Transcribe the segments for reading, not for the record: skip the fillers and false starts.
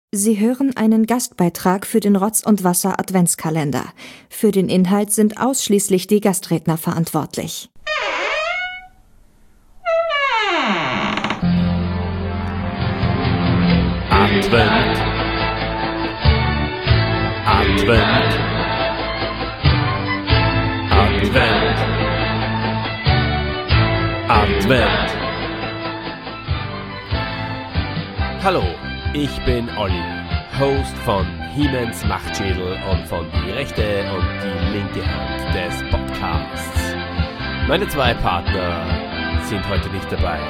Sie hören einen Gastbeitrag für den Rotz und Wasser Adventskalender. Für den Inhalt sind ausschließlich die Gastredner verantwortlich. Advent, Advent, Advent, Advent. Hallo, ich bin Olli, Host von He-Mans Machtschädel und von Die rechte und die linke Hand des Podcasts. Meine zwei Partner sind heute nicht dabei.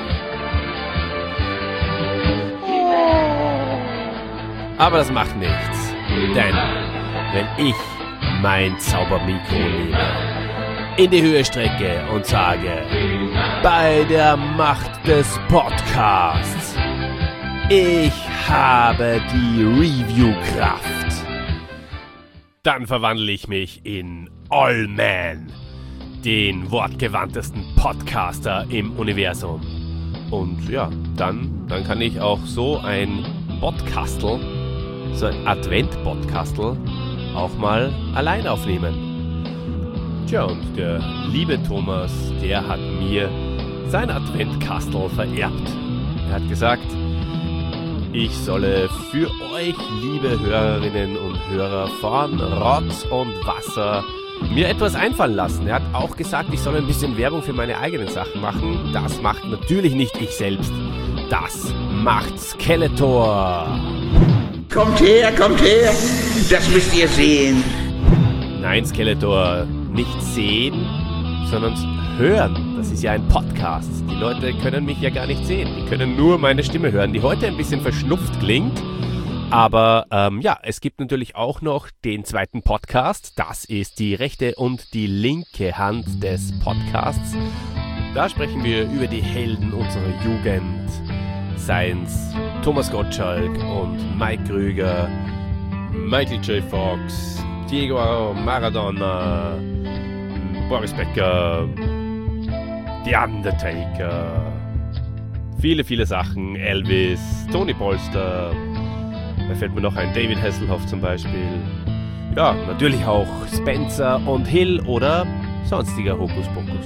Aber das macht nichts, denn wenn ich mein Zaubermikro nehme, in die Höhe strecke und sage, bei der Macht des Podcasts, ich habe die Review-Kraft, dann verwandle ich mich in Allman, den wortgewandtesten Podcaster im Universum. Und ja, dann kann ich auch so ein Podcastel, so ein Advent-Podcastel, auch mal allein aufnehmen. Tja, und der liebe Thomas, der hat mir sein Adventkastel vererbt. Er hat gesagt, ich solle für euch, liebe Hörerinnen und Hörer von Rotz und Wasser, mir etwas einfallen lassen. Er hat auch gesagt, ich soll ein bisschen Werbung für meine eigenen Sachen machen. Das macht natürlich nicht ich selbst. Das macht Skeletor. Kommt her, das müsst ihr sehen. Nein, Skeletor, nicht sehen, sondern hören. Das ist ja ein Podcast. Die Leute können mich ja gar nicht sehen. Die können nur meine Stimme hören, die heute ein bisschen verschnupft klingt. Aber es gibt natürlich auch noch den zweiten Podcast. Das ist die rechte und die linke Hand des Podcasts. Da sprechen wir über die Helden unserer Jugend. Seien's Thomas Gottschalk und Mike Krüger, Michael J. Fox, Diego Maradona, Boris Becker, The Undertaker, viele, viele Sachen, Elvis, Tony Polster, da fällt mir noch ein, David Hasselhoff zum Beispiel. Ja, natürlich auch Spencer und Hill oder sonstiger Hokuspokus.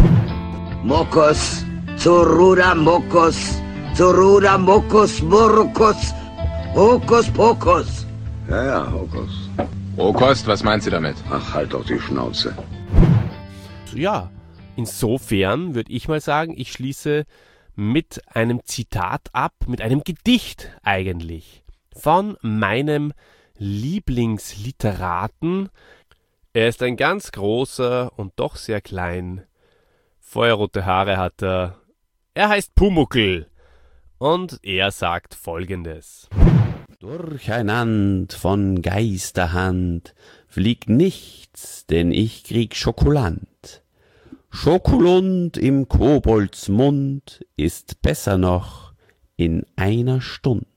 Mokos, Zoruda Mokos, Zoruda Mokos, Murkos, Hokus Pokus. Ja, Hokus. Rohkost, was meint sie damit? Ach, halt doch die Schnauze. Ja, insofern würde ich mal sagen, ich schließe mit einem Zitat ab, mit einem Gedicht eigentlich, von meinem Lieblingsliteraten. Er ist ein ganz großer und doch sehr klein. Feuerrote Haare hat er. Er heißt Pumuckl. Und er sagt Folgendes. Durcheinand von Geisterhand fliegt nichts, denn ich krieg Schokoland. Schokolund im Koboldsmund ist besser noch in einer Stund.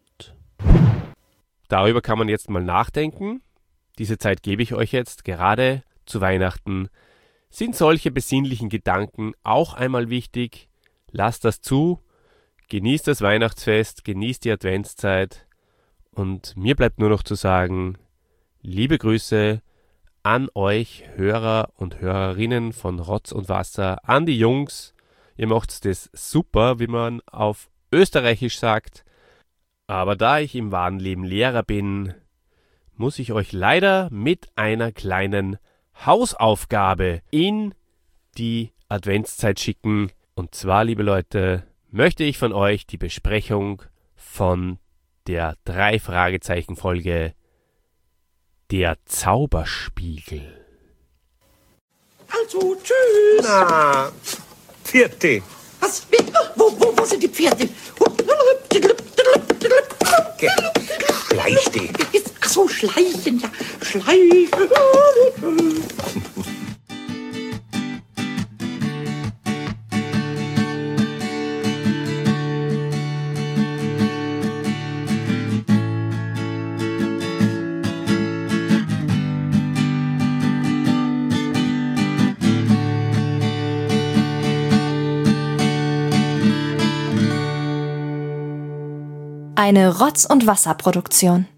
Darüber kann man jetzt mal nachdenken. Diese Zeit gebe ich euch jetzt, gerade zu Weihnachten. Sind solche besinnlichen Gedanken auch einmal wichtig? Lasst das zu, genießt das Weihnachtsfest, genießt die Adventszeit. Und mir bleibt nur noch zu sagen, liebe Grüße an euch Hörer und Hörerinnen von Rotz und Wasser, an die Jungs. Ihr macht das super, wie man auf Österreichisch sagt. Aber da ich im wahren Leben Lehrer bin, muss ich euch leider mit einer kleinen Hausaufgabe in die Adventszeit schicken. Und zwar, liebe Leute, möchte ich von euch die Besprechung von der 3-Fragezeichen-Folge Der Zauberspiegel. Also, tschüss. Na, Vierte. Was? Wo sind die Pferde? Schleich dich. Ach so, schleichen, ja. Schleichen. Eine Rotz- und Wasserproduktion.